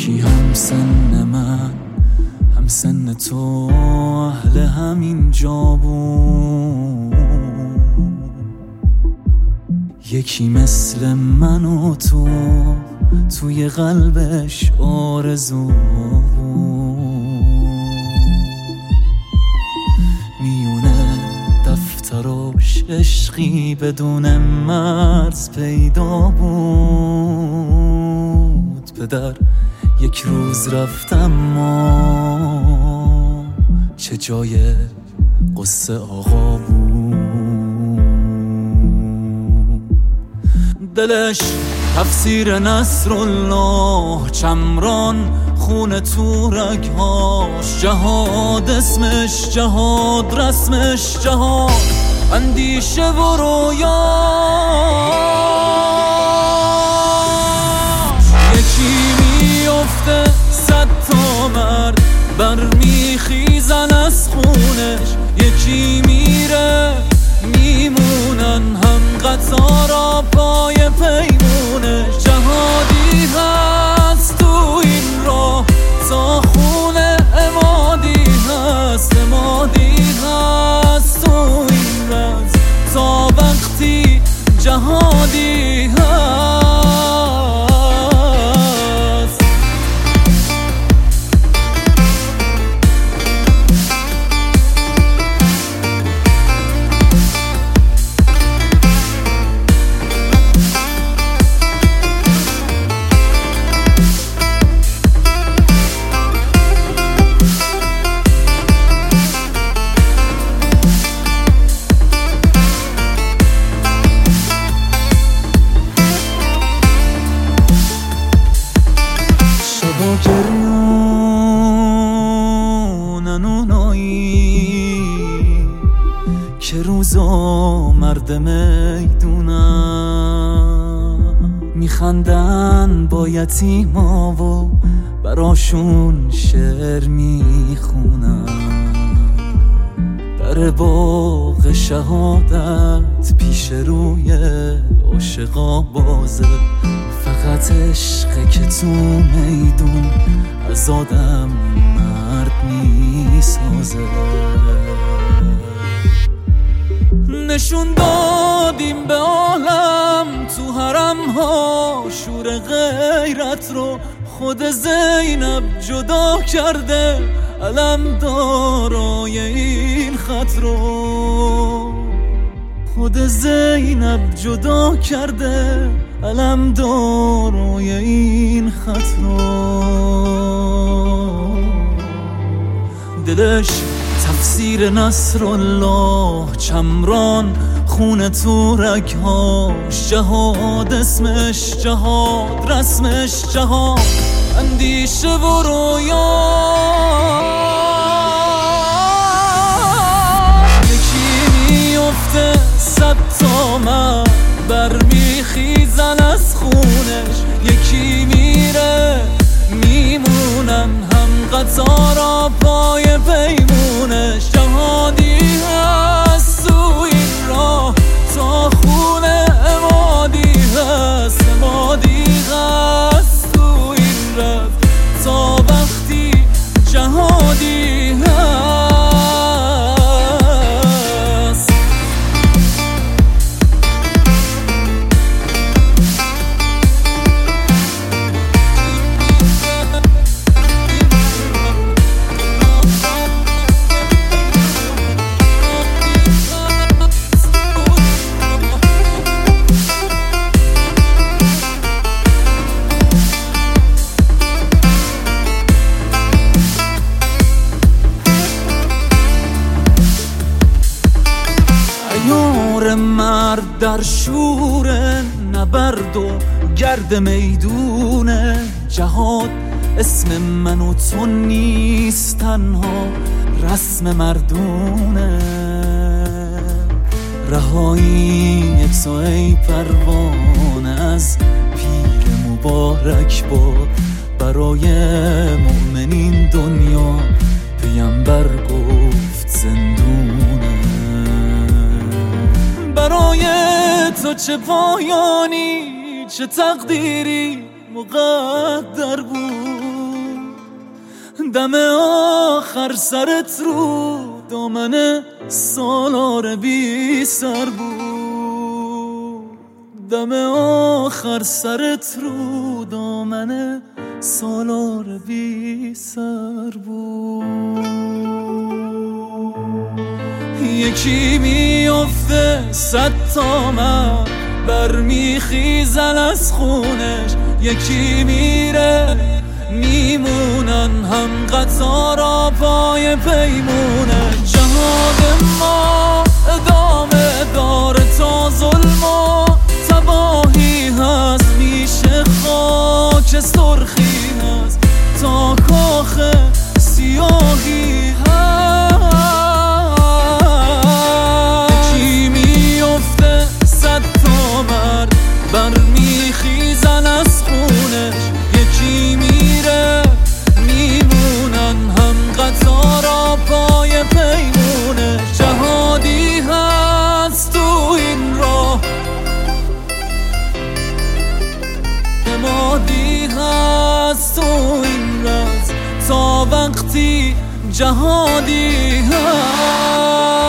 یکی هم سن من هم سن تو اهل همین جا بود، یکی مثل من و تو توی قلبش آرزو بود. میونه دفتراش عشقی بدون مرز پیدا بود. پدر یک روز رفتم ما چه جای قصه آقا بود. دلش تفسیر نصرالله، چمران خون تو رگهاش، جهاد اسمش جهاد، رسمش جهاد، اندیشه و رویاش. یکی میفته 100 تا مرد برمیخیزن از خونش، یکی میره میمونن هم قطارا پای پیمونش. جهادی هست تو این راه تا خونه امادی هست، امادی هست تو این رز تا وقتی جهادی هست. گریونن اونایی که روزا مرد میدونن، میخندن با یتیما و براشون شعر میخونن. در باغ شهادت پیش روی عاشقا بازه، فقط عشقه که تو میدون از آدم مرد میسازه. نشون دادیم به عالم تو حرم ها شور غیرت رو، خود زینب جدا کرده علم دارای این خط رو. خود زینب جدا کرده علم دارای این خط رو. دلش تفسیر نصرالله، چمران خون تو رگهاش، جهاد اسمش جهاد، رسمش جهاد، اندیشه و رویاش. یکی میفته 100 تا مرد برمیخیزن از خونش، یکی میره میمونن هم قطارا پای پیمونش. جهادی هست تو این راه تا خونه امادی هست، امادی هست تو این راه تا وقتی جهادی هست. مرد در شور نبرد و گرد میدونه، جهاد اسم من و تو نیست تنها رسم مردونه. رهایی تو ای پروانه از پیر مبارک باد، برای مؤمنین دنیا پیامبر گفت زندونه. برای تو چه پایانی چه تقدیری مقدر بود، دم آخر سرت رو دامن سالار بی سر بود، دم آخر سرت رو دامن سالار بی سر بود. یکی میفته 100 تا مرد برمیخیزن از خونش، یکی میره میمونن هم قطارا پای پیمونه. جهاد ما ادامه داره تا ظلم و تباهی هست، میشه خاک سرخی هست تا کاخ سیاهی هست. یکی میفته 100 تا مرد برمیخیزن از خونش، یکی میره میمونن هم قطارا پای پیمونه. جهادی هست تو این راه، نمادی هست تو این راز، تا وقتی جهادی هست.